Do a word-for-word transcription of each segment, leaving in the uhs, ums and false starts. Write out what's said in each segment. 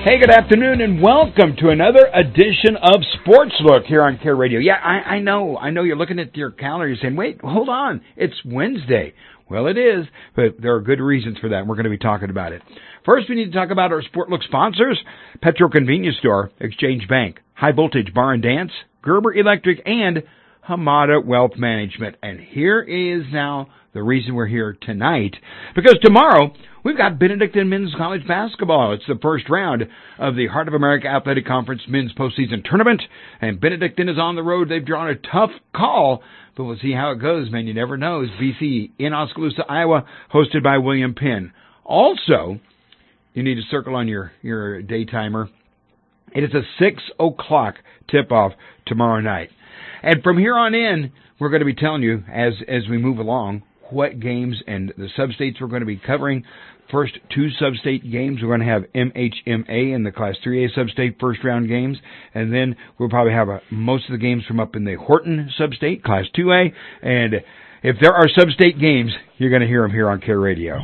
Hey, good afternoon, and welcome to another edition of Sports Look here on Care Radio. Yeah, I, I know, I know you're looking at your calendar, you're saying, wait, hold on, it's Wednesday. Well, it is, but there are good reasons for that, and we're going to be talking about it. First, we need to talk about our Sport Look sponsors, Petro Convenience Store, Exchange Bank, High Voltage Bar and Dance, Gerber Electric, and Hamada Wealth Management. And here is now the reason we're here tonight, because tomorrow we've got Benedictine Men's College Basketball. It's the first round of the Heart of America Athletic Conference Men's Postseason Tournament, and Benedictine is on the road. They've drawn a tough call, but we'll see how it goes, man. You never know. It's B C in Oskaloosa, Iowa, hosted by William Penn. Also, you need to circle on your, your day timer. It is a six o'clock tip-off tomorrow night. And from here on in, we're going to be telling you, as as we move along, what games and the sub-states we're going to be covering. First two sub-state games, we're going to have M H M A in the Class three A sub-state first-round games, and then we'll probably have a, most of the games from up in the Horton sub-state, Class two A, and if there are sub-state games, you're going to hear them here on Care Radio.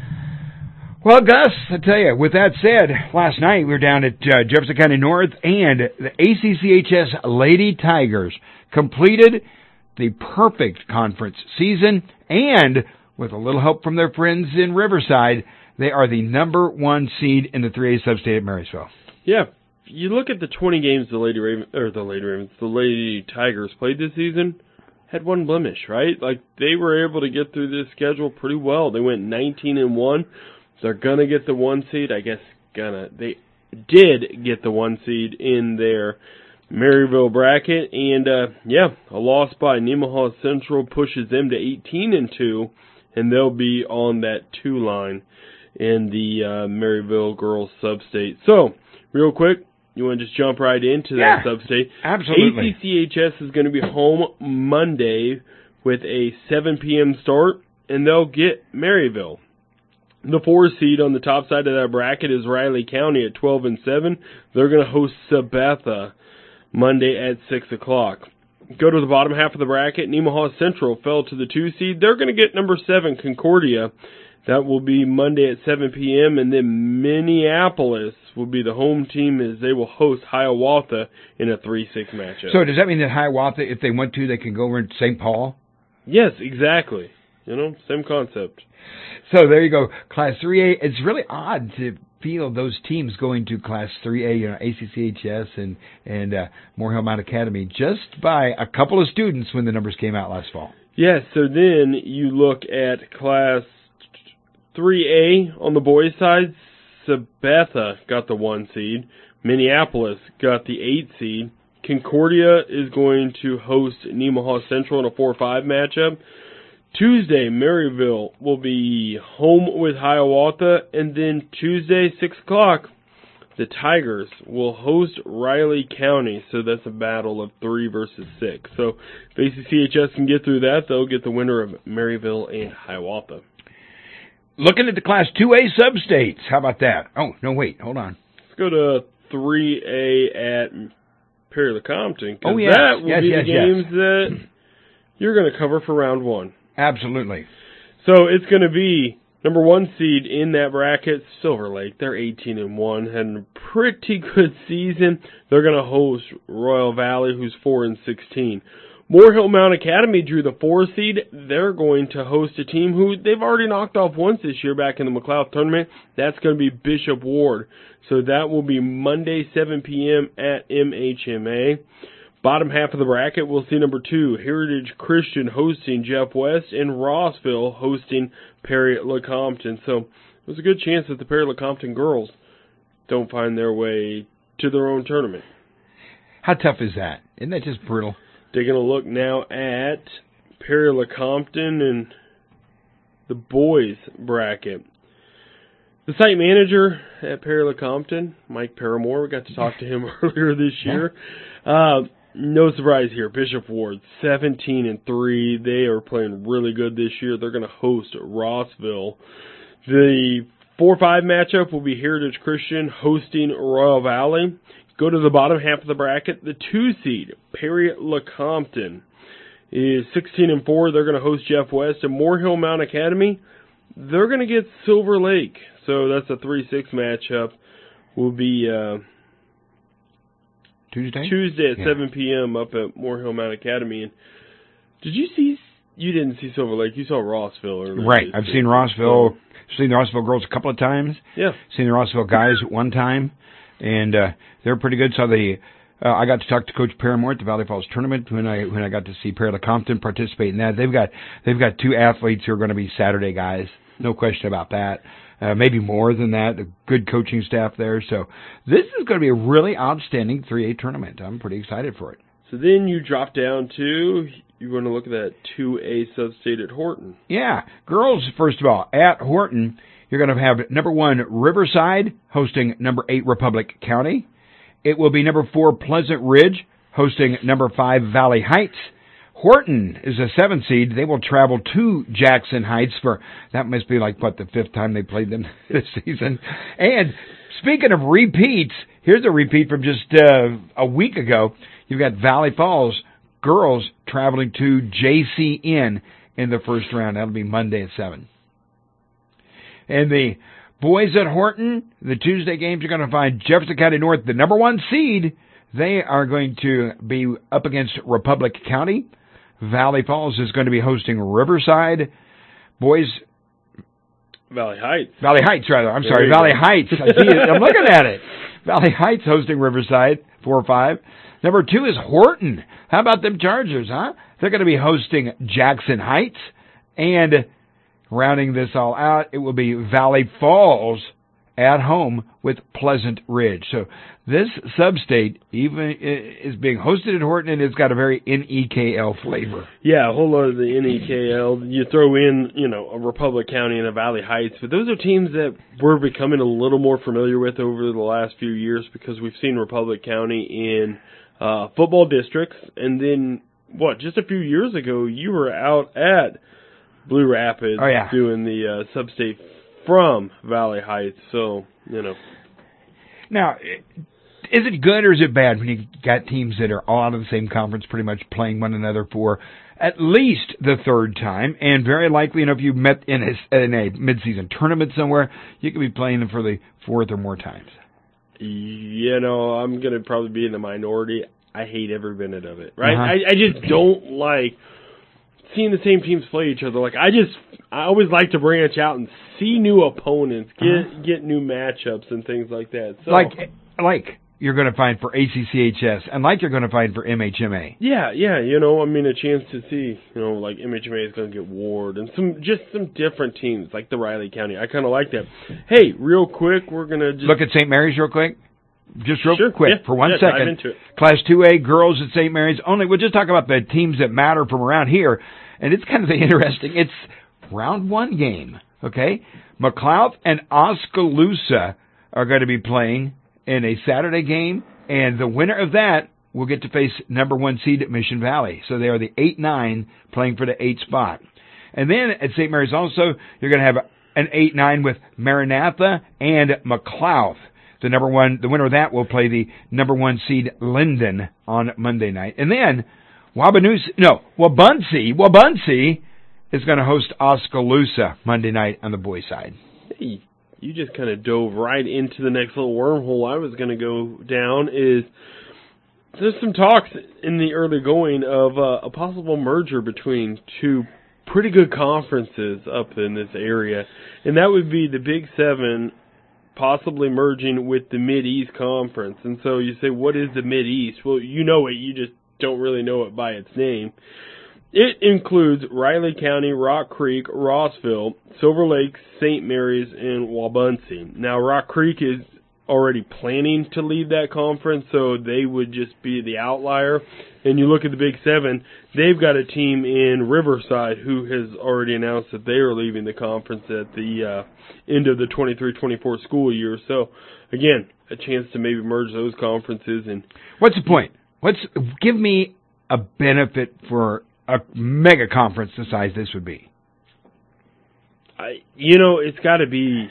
Well, Gus, I tell you, with that said, last night we were down at uh, Jefferson County North, and the A C C H S Lady Tigers completed the perfect conference season, and with a little help from their friends in Riverside, they are the number one seed in the three A sub-state at Marysville. Yeah, you look at the twenty games the Lady Raven or the Lady Ravens, the Lady Tigers played this season, had one blemish, right? Like they were able to get through this schedule pretty well. They went nineteen and one. They're gonna get the one seed. I guess gonna they did get the one seed in their Maryville bracket, and uh, yeah, a loss by Nemaha Central pushes them to eighteen and two, and they'll be on that two line in the uh, Maryville girls sub-state. So, real quick, you want to just jump right into that yeah, sub-state? Absolutely. A C C H S is going to be home Monday with a seven p.m. start, and they'll get Maryville. The four seed on the top side of that bracket is Riley County at twelve and seven. They're going to host Sabetha Monday at six o'clock. Go to the bottom half of the bracket. Nemaha Central fell to the two seed. They're going to get number seven, Concordia. That will be Monday at seven p.m. And then Minneapolis will be the home team as they will host Hiawatha in a three six matchup. So does that mean that Hiawatha, if they want to, they can go over to Saint Paul? Yes, exactly. You know, same concept. So there you go. Class three A, it's really odd to feel those teams going to Class three A, you know, A C C H S and, and uh, Morehill Mount Academy, just by a couple of students when the numbers came out last fall. Yes, so then you look at Class three A on the boys' side. Sabetha got the one seed. Minneapolis got the eight seed. Concordia is going to host Nemaha Central in a four five matchup. Tuesday, Maryville will be home with Hiawatha, and then Tuesday, six o'clock, the Tigers will host Riley County, so that's a battle of three versus six. So if A C C H S can get through that, they'll get the winner of Maryville and Hiawatha. Looking at the Class two A sub-states, how about that? Oh, no, wait, hold on. Let's go to three A at Perry-LeCompton, because oh, yes. that will yes, be yes, the games yes. that you're going to cover for round one. Absolutely. So it's going to be number one seed in that bracket, Silver Lake. They're eighteen and one, had a pretty good season. They're going to host Royal Valley, who's four and sixteen. Morehill Mount Academy drew the four seed. They're going to host a team who they've already knocked off once this year back in the McLeod tournament. That's going to be Bishop Ward. So that will be Monday, seven p.m. at M H M A. Bottom half of the bracket, we'll see number two, Heritage Christian hosting Jeff West, and Rossville hosting Perry-LeCompton. So there's a good chance that the Perry-LeCompton girls don't find their way to their own tournament. How tough is that? Isn't that just brutal? Taking a look now at Perry-LeCompton and the boys bracket. The site manager at Perry-LeCompton, Mike Paramore, we got to talk to him earlier this year. Uh, no surprise here. Bishop Ward, seventeen and three. They are playing really good this year. They're going to host Rossville. The four five matchup will be Heritage Christian hosting Royal Valley. Go to the bottom half of the bracket. The two seed, Perry-LeCompton, is sixteen and four. They're going to host Jeff West. And Morehill Mount Academy, they're going to get Silver Lake. So that's a three six matchup will be uh, Tuesday. Tuesday at Yeah. seven p.m. up at Moore Hill Mount Academy. And did you see? You didn't see Silver Lake. You saw Rossville earlier. Right. I've seen Rossville. Seen the Rossville girls a couple of times. Yeah. Seen the Rossville guys one time, and uh, they're pretty good. So the uh, I got to talk to Coach Paramore at the Valley Falls tournament when I when I got to see Pearl Compton participate in that. They've got they've got two athletes who are going to be Saturday guys. No question about that. Uh, maybe more than that. A good coaching staff there. So this is going to be a really outstanding three A tournament. I'm pretty excited for it. So then you drop down to, you're going to look at that two A sub-state at Horton. Yeah. Girls, first of all, at Horton, you're going to have number one, Riverside, hosting number eight, Republic County. It will be number four, Pleasant Ridge, hosting number five, Valley Heights. Horton is a seven seed. They will travel to Jackson Heights for, that must be like, what, the fifth time they played them this season. And speaking of repeats, here's a repeat from just uh, a week ago. You've got Valley Falls girls traveling to J C N in the first round. That'll be Monday at seven. And the boys at Horton, the Tuesday games, you're going to find Jefferson County North, the number one seed. They are going to be up against Republic County. Valley Falls is going to be hosting Riverside. Boys... Valley Heights. Valley Heights, rather. I'm There sorry, you Valley go. Heights. I see it. I'm looking at it. Valley Heights hosting Riverside, four or five. Number two is Horton. How about them Chargers, huh? They're going to be hosting Jackson Heights. And rounding this all out, it will be Valley Falls at home with Pleasant Ridge. So this sub-state even is being hosted at Horton, and it's got a very N E K L flavor. Yeah, a whole lot of the N E K L. You throw in, you know, a Republic County and a Valley Heights, but those are teams that we're becoming a little more familiar with over the last few years because we've seen Republic County in uh, football districts, and then, what, just a few years ago, you were out at Blue Rapids Oh, yeah. doing the uh, sub-state from Valley Heights, so, you know. Now, is it good or is it bad when you got teams that are all out of the same conference pretty much playing one another for at least the third time, and very likely, you know, if you met in a, in a mid-season tournament somewhere, you could be playing them for the fourth or more times? You know, I'm going to probably be in the minority. I hate every minute of it, right? Uh-huh. I, I just don't like seeing the same teams play each other. Like, I just, I always like to branch out and see new opponents, get Uh-huh. get new matchups and things like that. So, Like, like you're going to find for A C C H S, and like you're going to find for M H M A. yeah, yeah, you know, I mean, a chance to see, you know, like M H M A is going to get Ward and some, just some different teams, like the Riley County. I kind of like that. Hey, real quick, we're going to just Look at Saint Mary's real quick. Just real Sure, quick, yeah, for one yeah, dive second. into it. Class two A girls at Saint Mary's only. We'll just talk about the teams that matter from around here. And it's kind of interesting. It's round one game, okay? McLeod and Oskaloosa are going to be playing in a Saturday game. And the winner of that will get to face number one seed at Mission Valley. So they are the eight nine playing for the eight spot. And then at Saint Mary's also, you're going to have an eight nine with Maranatha and McLeod. The number one, the winner of that will play the number one seed Linden on Monday night. And then Wabanoosa, no, Wabunsie, Wabunsie is going to host Oskaloosa Monday night on the boys' side. Hey, you just kind of dove right into the next little wormhole I was going to go down. Is there's some talks in the early going of uh, a possible merger between two pretty good conferences up in this area, and that would be the Big Seven possibly merging with the Mid-East Conference. And so you say, what is the Mid-East? Well, you know it, you just don't really know it by its name. It includes Riley County, Rock Creek, Rossville, Silver Lake, Saint Mary's, and Wabunsie. Now, Rock Creek is already planning to leave that conference, so they would just be the outlier. And you look at the Big Seven, they've got a team in Riverside who has already announced that they are leaving the conference at the uh, end of the twenty-three twenty-four school year. So, again, a chance to maybe merge those conferences. And What's the point? What's give me a benefit for a mega conference the size this would be? I, you know, it's got to be.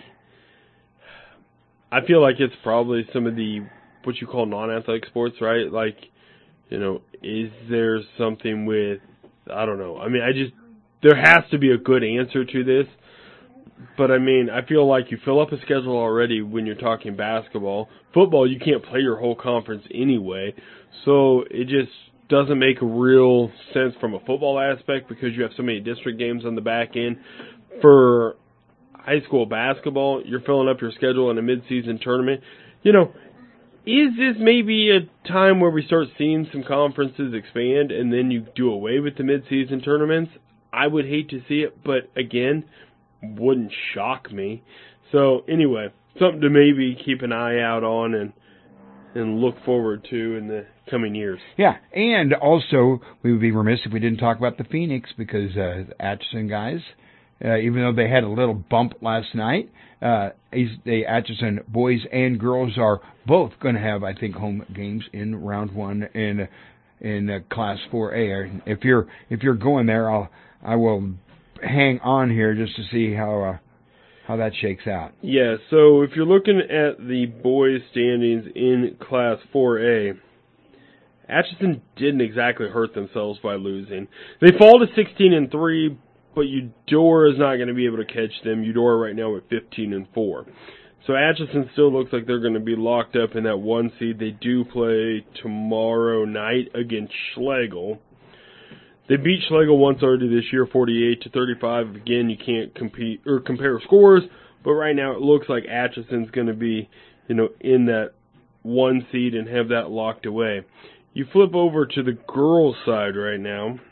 I feel like it's probably some of the what you call non-athletic sports, right? Like, you know, is there something with, I don't know. I mean, I just, there has to be a good answer to this. But, I mean, I feel like you fill up a schedule already when you're talking basketball. Football, you can't play your whole conference anyway. So it just doesn't make real sense from a football aspect because you have so many district games on the back end. For high school basketball, you're filling up your schedule in a midseason tournament. You know, is this maybe a time where we start seeing some conferences expand and then you do away with the midseason tournaments? I would hate to see it, but again, wouldn't shock me. So anyway, something to maybe keep an eye out on and and look forward to in the coming years. Yeah, and also we would be remiss if we didn't talk about the Phoenix because uh, the Atchison guys, uh, even though they had a little bump last night, uh, the Atchison boys and girls are both going to have, I think, home games in round one in in uh, Class four A. If you're if you're going there, I'll I will hang on here just to see how uh, how that shakes out. Yeah, so if you're looking at the boys' standings in Class four A, Atchison didn't exactly hurt themselves by losing. They fall to sixteen and three, but Eudora is not going to be able to catch them. Eudora right now at fifteen and four. So Atchison still looks like they're going to be locked up in that one seed. They do play tomorrow night against Schlegel. They beat Schlegel once already this year, forty-eight to thirty-five. Again, you can't compete or compare scores, but right now it looks like Atchison's going to be, you know, in that one seed and have that locked away. You flip over to the girls' side right now.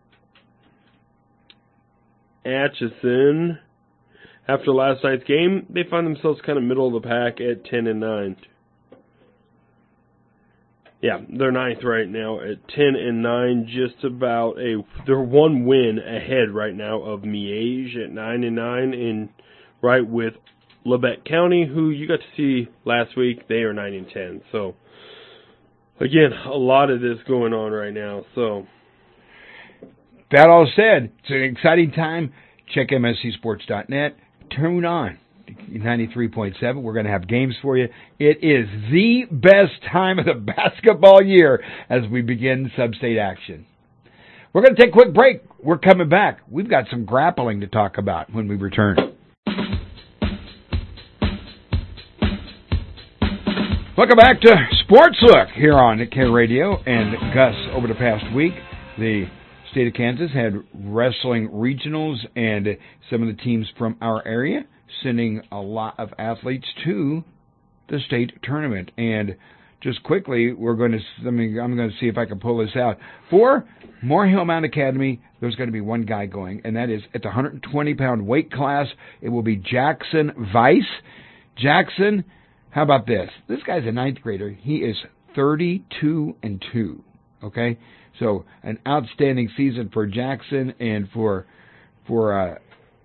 Atchison, after last night's game, they find themselves kind of middle of the pack at ten and nine. Yeah, they're ninth right now at ten and nine, just about a they're one win ahead right now of Miege at nine and nine, and right with Labette County, who you got to see last week. They are nine and ten. So again, a lot of this going on right now. So that all said, it's an exciting time. Check M S C sports dot net. Tune on ninety-three point seven. We're going to have games for you. It is the best time of the basketball year as we begin sub-state action. We're going to take a quick break. We're coming back. We've got some grappling to talk about when we return. Welcome back to Sports Look here on K Radio. And Gus, over the past week, the state of Kansas had wrestling regionals and some of the teams from our area sending a lot of athletes to the state tournament. And just quickly, we're going to, I mean, I'm going to see if I can pull this out. For Moore-Hill Mountain Academy, there's going to be one guy going, and that is at the one hundred twenty pound weight class. It will be Jackson Weiss. Jackson, how about this? This guy's a ninth grader. He is thirty-two and two. Okay? So an outstanding season for Jackson and for for uh,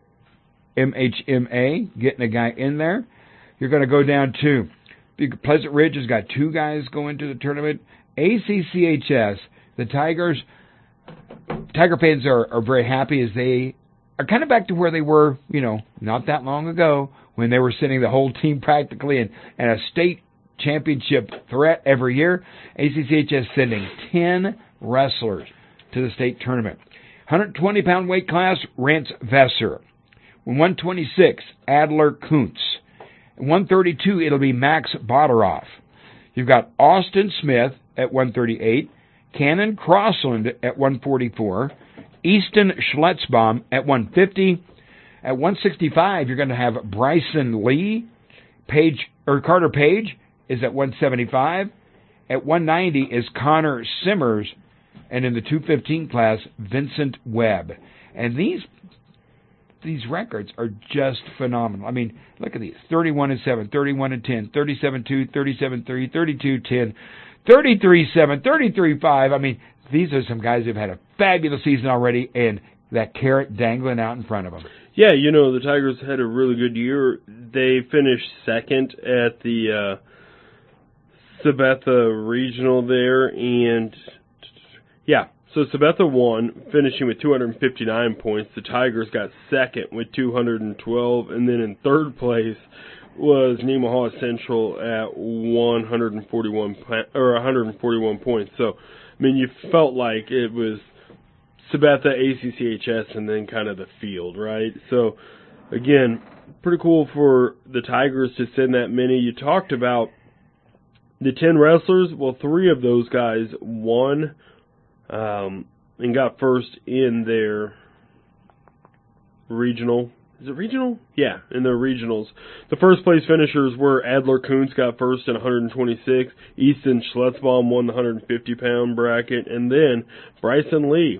M H M A, getting a guy in there. You're going to go down to Pleasant Ridge has got two guys going to the tournament. A C C H S, the Tigers, Tiger fans are, are very happy as they are kind of back to where they were, you know, not that long ago when they were sending the whole team practically in, in a state championship threat every year. A C C H S sending ten wrestlers to the state tournament. one hundred twenty pound weight class, Rance Vesser. one twenty-six, Adler Kuntz. one thirty-two, it'll be Max Boderoff. You've got Austin Smith at one thirty-eight, Cannon Crossland at one forty-four, Easton Schletzbaum at one fifty. At one sixty-five, you're going to have Bryson Lee. Page or Carter Page is at one seventy-five. At one ninety is Connor Simmers. And in the two fifteen class, Vincent Webb. And these these records are just phenomenal. I mean, look at these. thirty-one and seven, thirty-one and ten, thirty-seven two, thirty-seven three, thirty-two ten, thirty-three seven, thirty-three five. I mean, these are some guys who've had a fabulous season already and that carrot dangling out in front of them. Yeah, you know, the Tigers had a really good year. They finished second at the uh, Sabetha Regional there, and yeah, so Sabetha won, finishing with two hundred fifty-nine points. The Tigers got second with two hundred twelve, and then in third place was Nemaha Central at one hundred forty-one or one hundred forty-one points. So, I mean, you felt like it was Sabetha, A C C H S, and then kind of the field, right? So, again, pretty cool for the Tigers to send that many. You talked about the ten wrestlers. Well, three of those guys won um, and got first in their regional. Is it regional? Yeah, in their regionals. The first place finishers were Adler Kuntz got first in one twenty-six. Easton Schletzbaum won the one fifty pound bracket. And then Bryson Lee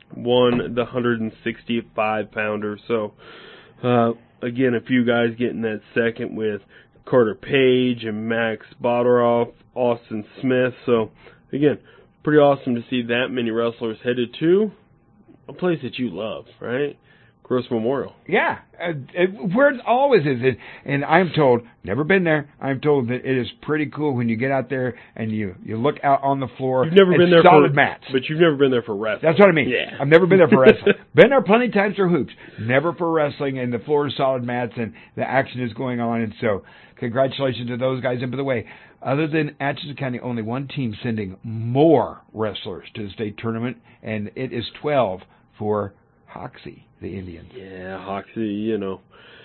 won the one sixty-five pounder. So, uh, again, a few guys getting that second with Carter Page and Max Boderoff, Austin Smith. So, again, pretty awesome to see that many wrestlers headed to a place that you love, right? Gross Memorial. Yeah, uh, it, where it always is. It, and I'm told, never been there, I'm told that it is pretty cool when you get out there and you, you look out on the floor. You've never been there solid for mats. But you've never been there for wrestling. That's what I mean. Yeah. I've never been there for wrestling. Been there plenty of times for hoops. Never for wrestling, and the floor is solid mats and the action is going on. And so, congratulations to those guys. And by the way, other than Atchison County, only one team sending more wrestlers to the state tournament, and it is twelve for Hoxie, the Indians. Yeah, Hoxie, you know.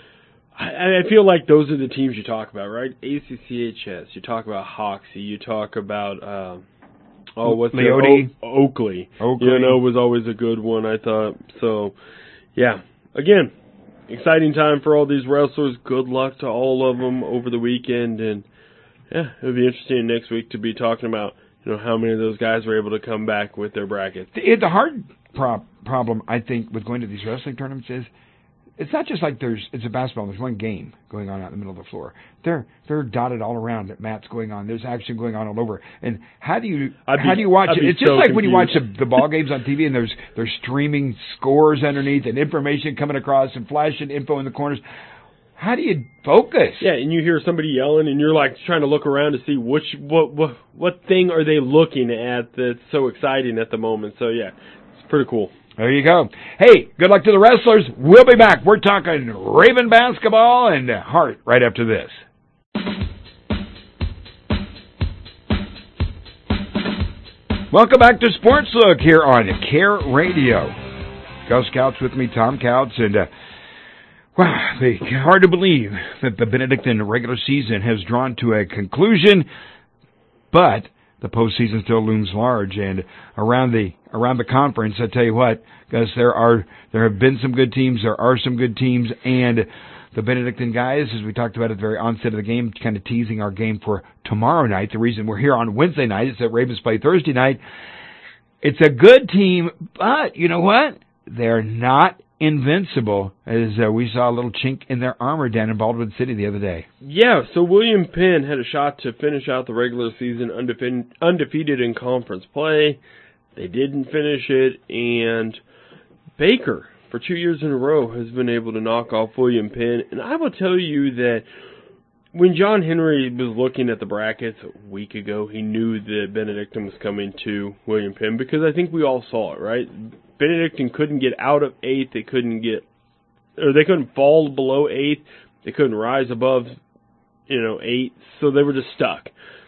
I, I feel like those are the teams you talk about, right? A C C H S, you talk about Hoxie, you talk about, uh, oh, what's Leote. the o- Oakley. Oakley. You know, was always a good one, I thought. So, yeah, again, exciting time for all these wrestlers. Good luck to all of them over the weekend. And, yeah, it'll be interesting next week to be talking about, you know, how many of those guys were able to come back with their brackets. The, the hard pro- problem, I think, with going to these wrestling tournaments is it's not just like there's it's a basketball. There's one game going on out in the middle of the floor. They're they're dotted all around. That mat's going on. There's action going on all over. And how do you I'd how be, do you watch I'd it? be It's just so like confused. when you watch the, the ball games on T V and there's there's streaming scores underneath and information coming across and flashing info in the corners. How do you focus? Yeah, and you hear somebody yelling, and you're like trying to look around to see which what what what thing are they looking at that's so exciting at the moment. So yeah, it's pretty cool. There you go. Hey, good luck to the wrestlers. We'll be back. We're talking Raven basketball and Hart right after this. Welcome back to Sports Look here on Care Radio. Gus Couch with me, Tom Couch, and uh, wow, it's hard to believe that the Benedictine regular season has drawn to a conclusion, but the postseason still looms large. And around the around the conference, I tell you what, Gus, there are there have been some good teams, there are some good teams, and the Benedictine guys, as we talked about at the very onset of the game, kind of teasing our game for tomorrow night. The reason we're here on Wednesday night is that Ravens play Thursday night. It's a good team, but you know what? They're not invincible, as uh, we saw a little chink in their armor down in Baldwin City the other day. Yeah, so William Penn had a shot to finish out the regular season undefe- undefeated in conference play. They didn't finish it, and Baker, for two years in a row, has been able to knock off William Penn. And I will tell you that when John Henry was looking at the brackets a week ago, he knew that Benedictine was coming to William Penn, because I think we all saw it, right? Benedictine couldn't get out of eighth. They couldn't get, or they couldn't fall below eighth. They couldn't rise above, you know, eight. So they were just stuck.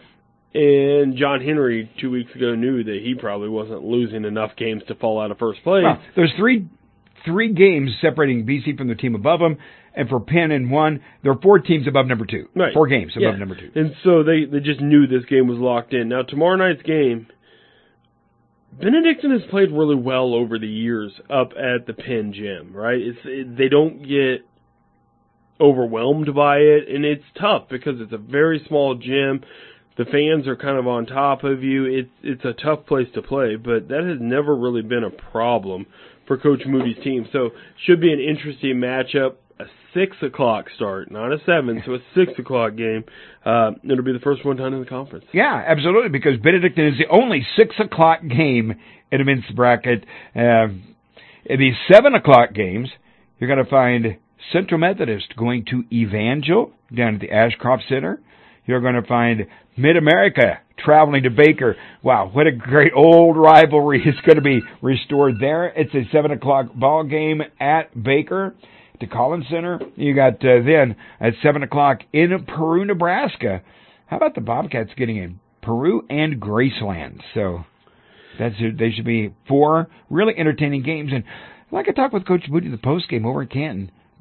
And John Henry two weeks ago knew that he probably wasn't losing enough games to fall out of first place. Well, there's three three games separating B C from the team above them, and for Penn and one, there are four teams above number two. Right. Four games above yeah. number two. And so they, they just knew this game was locked in. Now, tomorrow night's game, Benedictine has played really well over the years up at the Penn Gym, right? It's it, they don't get overwhelmed by it, and it's tough because it's a very small gym. The fans are kind of on top of you. It's it's a tough place to play, but that has never really been a problem for Coach Moody's team. So should be an interesting matchup. A six o'clock start, not a seven, so a six o'clock game. Uh, it'll be the first one done in the conference. Yeah, absolutely, because Benedictine is the only six o'clock game in a men's bracket. Uh, in these seven o'clock games, you're going to find Central Methodist going to Evangel down at the Ashcroft Center. You're going to find Mid-America traveling to Baker. Wow, what a great old rivalry is going to be restored there. It's a seven o'clock ball game at Baker. To Collins Center, you got uh, then at seven o'clock in Peru, Nebraska. How about the Bobcats getting in Peru and Graceland? So that's they should be four really entertaining games. And like I talked with Coach Moody the post game over in Canton,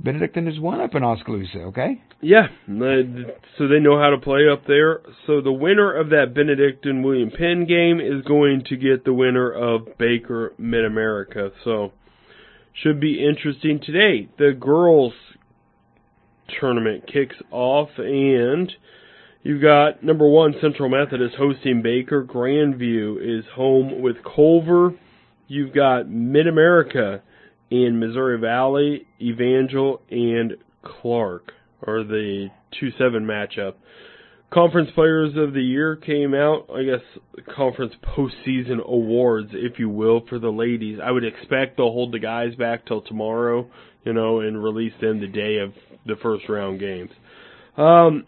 Benedictine has won up in Oskaloosa, okay? Yeah, so they know how to play up there. So the winner of that Benedictine-William Penn game is going to get the winner of Baker Mid-America. So should be interesting today. The girls' tournament kicks off, and you've got number one Central Methodist hosting Baker. Grandview is home with Culver. You've got Mid-America in Missouri Valley. Evangel and Clark are the two seven matchup. Conference Players of the Year came out, I guess, conference postseason awards, if you will, for the ladies. I would expect they'll hold the guys back till tomorrow, you know, and release them the day of the first round games. Um,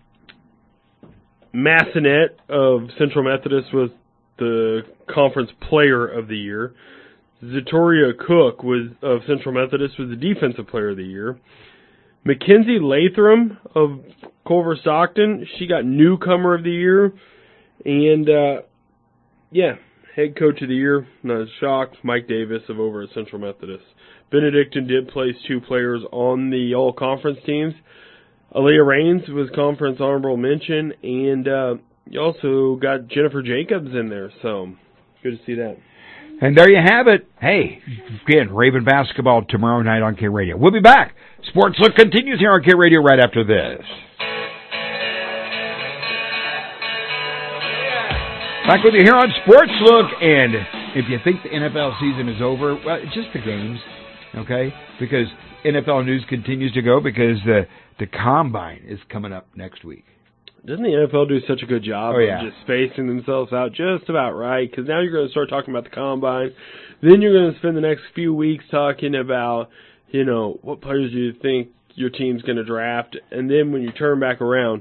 Massanet of Central Methodist was the Conference Player of the Year. Zatoria Cook was of Central Methodist was the Defensive Player of the Year. Mackenzie Latham of Culver Stockton, she got Newcomer of the Year. And, uh, yeah, Head Coach of the Year, not shocked, Mike Davis of over at Central Methodist. Benedictine did place two players on the all-conference teams. Aaliyah Raines was Conference Honorable Mention, and uh, you also got Jennifer Jacobs in there, so good to see that. And there you have it. Hey, again, Raven basketball tomorrow night on K Radio. We'll be back. Sports Look continues here on K Radio right after this. Back with you here on Sports Look, and if you think the N F L season is over, well, it's just the games, okay? Because N F L news continues to go because the the Combine is coming up next week. Doesn't the N F L do such a good job oh, yeah. of just spacing themselves out just about right? Because now you're going to start talking about the Combine. Then you're going to spend the next few weeks talking about, you know, what players do you think your team's going to draft. And then when you turn back around,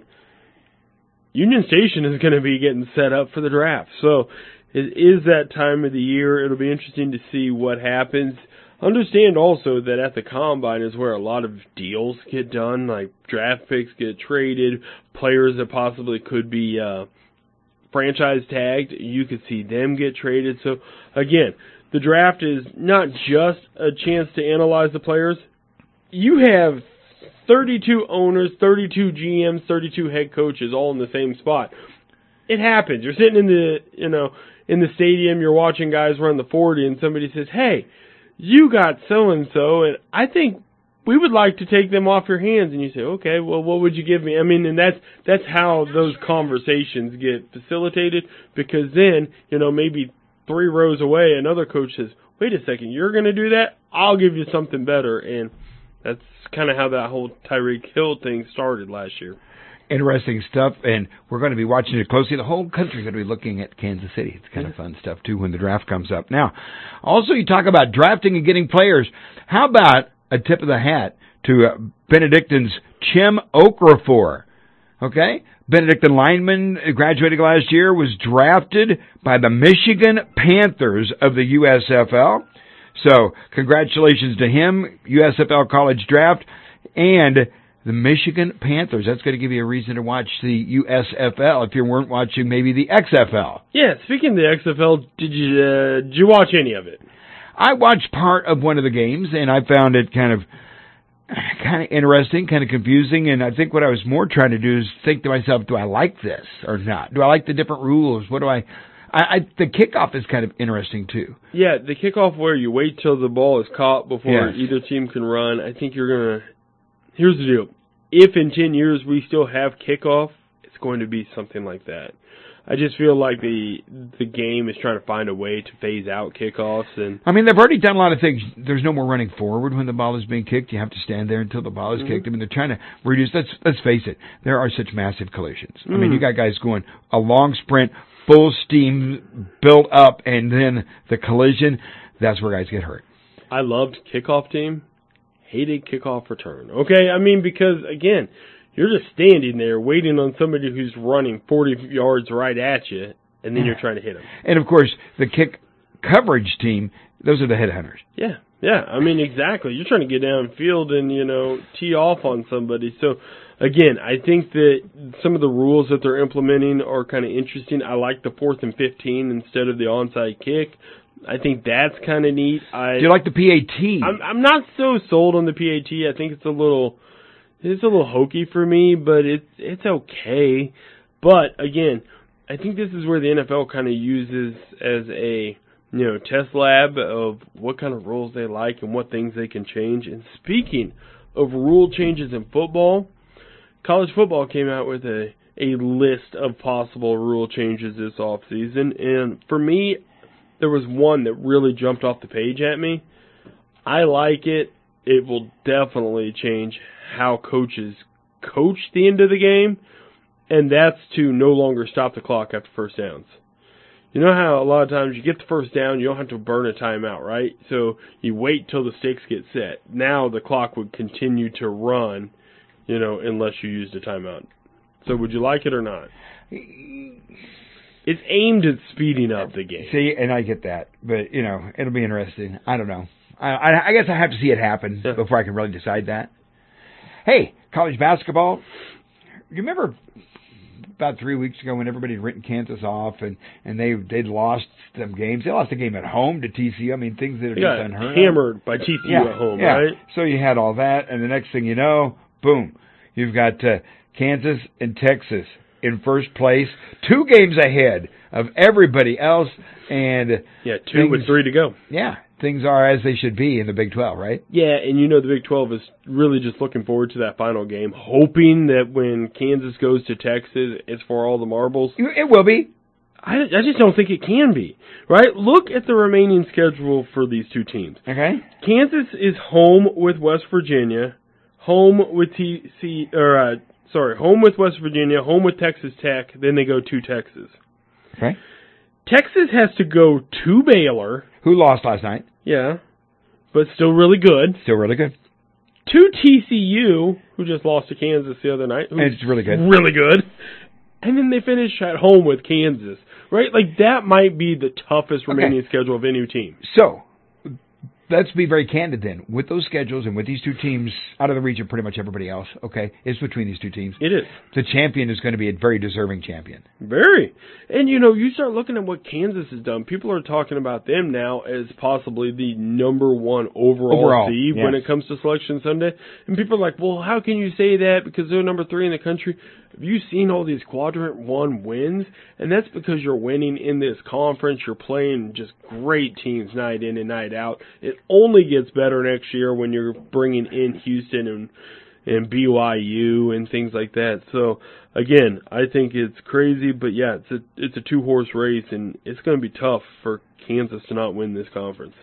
Union Station is going to be getting set up for the draft. So it is that time of the year. It'll be interesting to see what happens. Understand also that at the Combine is where a lot of deals get done, like draft picks get traded, players that possibly could be uh, franchise tagged, you could see them get traded. So, again, the draft is not just a chance to analyze the players. You have thirty-two owners, thirty-two G Ms, thirty-two head coaches all in the same spot. It happens. You're sitting in the, you know, in the stadium, you're watching guys run the forty, and somebody says, hey, you got so-and-so, and I think we would like to take them off your hands. And you say, okay, well, what would you give me? I mean, and that's that's how those conversations get facilitated, because then, you know, maybe three rows away, another coach says, wait a second, you're going to do that? I'll give you something better. And that's kind of how that whole Tyreek Hill thing started last year. Interesting stuff, and we're going to be watching it closely. The whole country's going to be looking at Kansas City. It's kind of fun stuff, too, when the draft comes up. Now, also you talk about drafting and getting players. How about a tip of the hat to uh, Benedictine's Chim Okafor? Okay? Benedictine lineman graduating last year was drafted by the Michigan Panthers of the U S F L. So, congratulations to him, U S F L College Draft, and the Michigan Panthers. That's going to give you a reason to watch the U S F L if you weren't watching maybe the X F L. Yeah, speaking of the X F L, did you uh, did you watch any of it? I watched part of one of the games, and I found it kind of kind of interesting, kind of confusing, and I think what I was more trying to do is think to myself, do I like this or not? Do I like the different rules? What do I... I, I the kickoff is kind of interesting, too. Yeah, the kickoff where you wait till the ball is caught before yes. either team can run. I think you're going to... Here's the deal. If in ten years we still have kickoff, it's going to be something like that. I just feel like the the game is trying to find a way to phase out kickoffs. And I mean, they've already done a lot of things. There's no more running forward when the ball is being kicked. You have to stand there until the ball is mm-hmm. kicked. I mean, they're trying to reduce... Let's, let's face it. There are such massive collisions. Mm-hmm. I mean, you got guys going a long sprint, full steam, built up, and then the collision. That's where guys get hurt. I loved kickoff team. Hated kickoff return. Okay, I mean, because, again, you're just standing there waiting on somebody who's running forty yards right at you, and then yeah. you're trying to hit them. And, of course, the kick coverage team, those are the headhunters. Yeah, yeah, I mean, exactly. You're trying to get downfield and, you know, tee off on somebody. So, again, I think that some of the rules that they're implementing are kind of interesting. I like the fourth and fifteen instead of the onside kick. I think that's kind of neat. I, Do you like the P A T? I'm, I'm not so sold on the P A T. I think it's a little, it's a little hokey for me, but it's it's okay. But again, I think this is where the N F L kind of uses as a you know test lab of what kind of rules they like and what things they can change. And speaking of rule changes in football, college football came out with a a list of possible rule changes this offseason, and for me, there was one that really jumped off the page at me. I like it. It will definitely change how coaches coach the end of the game, and that's to no longer stop the clock after first downs. You know how a lot of times you get the first down, you don't have to burn a timeout, right? So you wait till the stakes get set. Now the clock would continue to run, you know, unless you used a timeout. So would you like it or not? It's aimed at speeding up the game. See, and I get that, but you know, it'll be interesting. I don't know. I, I, I guess I have to see it happen yeah. before I can really decide that. Hey, college basketball. You remember about three weeks ago when everybody had written Kansas off and and they they'd lost some games. They lost a game at home to T C U. I mean, things that are just unheard of. Hammered by T C U yeah, at home, yeah. right? So you had all that, and the next thing you know, boom, you've got uh, Kansas and Texas in first place, two games ahead of everybody else, and yeah, two things, with three to go. Yeah, things are as they should be in the Big twelve, right? Yeah, and you know the Big twelve is really just looking forward to that final game, hoping that when Kansas goes to Texas, it's for all the marbles. It will be. I, I just don't think it can be, right? Look at the remaining schedule for these two teams. Okay. Kansas is home with West Virginia, home with T C, or uh, sorry, home with West Virginia, home with Texas Tech, then they go to Texas. Okay. Texas has to go to Baylor. Who lost last night? Yeah, but still really good. Still really good. To T C U, who just lost to Kansas the other night. And it's really good. Really good. And then they finish at home with Kansas, right? Like, that might be the toughest remaining okay. schedule of any team. So, let's be very candid then. With those schedules and with these two teams out of the reach of pretty much everybody else, okay, it's between these two teams. It is. The champion is going to be a very deserving champion. Very. And, you know, you start looking at what Kansas has done. People are talking about them now as possibly the number one overall, overall seed yes. when it comes to Selection Sunday. And people are like, well, how can you say that because they're number three in the country? Have you seen all these quadrant one wins? And that's because you're winning in this conference. You're playing just great teams night in and night out. It only gets better next year when you're bringing in Houston and and B Y U and things like that. So, again, I think it's crazy, but yeah, it's a it's a two-horse race, and it's going to be tough for Kansas to not win this conference.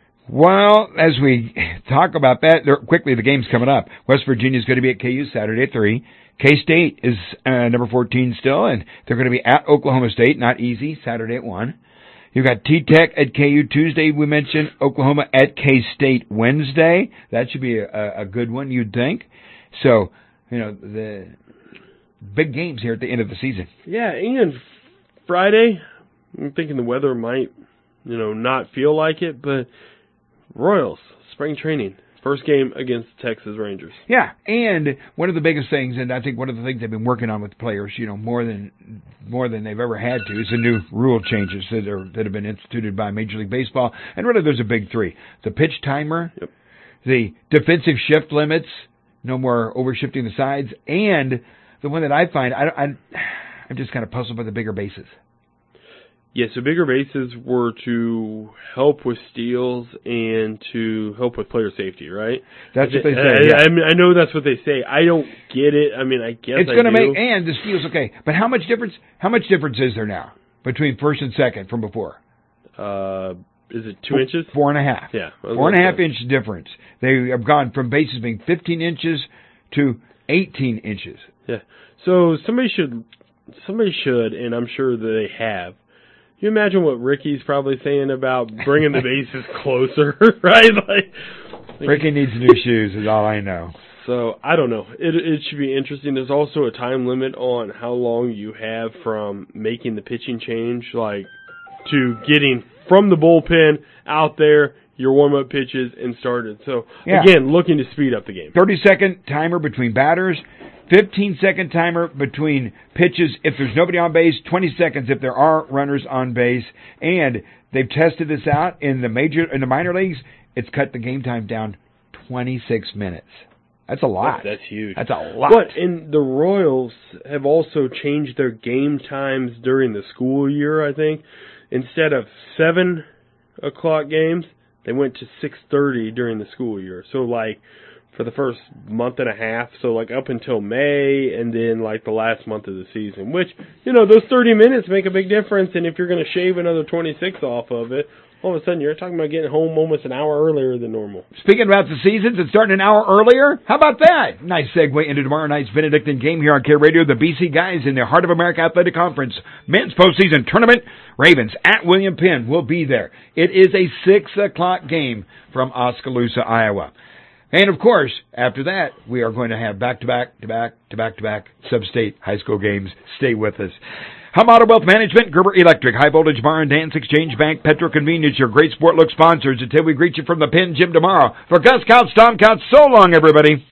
Well, as we talk about that, there, quickly, the game's coming up. West Virginia is going to be at K U Saturday at three. K-State is uh, number fourteen still, and they're going to be at Oklahoma State, not easy, Saturday at one. You've got T-Tech at K U Tuesday, we mentioned. Oklahoma at K-State Wednesday. That should be a, a good one, you'd think. So, you know, the big games here at the end of the season. Yeah, and Friday, I'm thinking the weather might, you know, not feel like it, but Royals, spring training. First game against Texas Rangers. Yeah, and one of the biggest things, and I think one of the things they've been working on with the players, you know, more than more than they've ever had to, is the new rule changes that are that have been instituted by Major League Baseball. And really, there's a big three: the pitch timer, yep. the defensive shift limits, no more overshifting the sides, and the one that I find, I, I I'm just kind of puzzled by the bigger bases. Yeah, so bigger bases were to help with steals and to help with player safety, right? That's what they say. I, yeah. I, mean, I know that's what they say. I don't get it. I mean, I guess it's going to do. make and the steals okay, but how much difference? How much difference is there now between first and second from before? Uh, is it two four, inches? Four and a half. Yeah, four and a half inch difference. They have gone from bases being fifteen inches to eighteen inches. Yeah. So somebody should, somebody should, and I'm sure that they have. You imagine what Ricky's probably saying about bringing the bases closer, right? Like, Ricky needs new shoes is all I know. So, I don't know. It it should be interesting. There's also a time limit on how long you have from making the pitching change, like, to getting from the bullpen out there. your warm-up pitches, and started. So, yeah. again, looking to speed up the game. thirty-second timer between batters, fifteen-second timer between pitches if there's nobody on base, twenty seconds if there are runners on base, and they've tested this out in the major in the minor leagues. It's cut the game time down twenty-six minutes. That's a lot. That's, that's huge. That's a lot. But and the Royals have also changed their game times during the school year, I think. Instead of seven o'clock games, they went to six thirty during the school year. So, like, for the first month and a half, so, like, up until May, and then, like, the last month of the season. Which, you know, those thirty minutes make a big difference, and if you're going to shave another twenty-six off of it, all of a sudden you're talking about getting home almost an hour earlier than normal. Speaking about the seasons, it's starting an hour earlier. How about that? Nice segue into tomorrow night's Benedictine game here on K Radio. The B C guys in the Heart of America Athletic Conference men's postseason tournament. Ravens at William Penn will be there. It is a six o'clock game from Oskaloosa, Iowa. And, of course, after that, we are going to have back-to-back, to-back, to-back-to-back sub-state high school games. Stay with us. Hum Auto Wealth Management, Gerber Electric, High Voltage Bar and Dance, Exchange Bank, Petro Convenience, your Great Sport Look sponsors until we greet you from the Penn Gym tomorrow. For Gus Couch, Tom Couch, so long, everybody.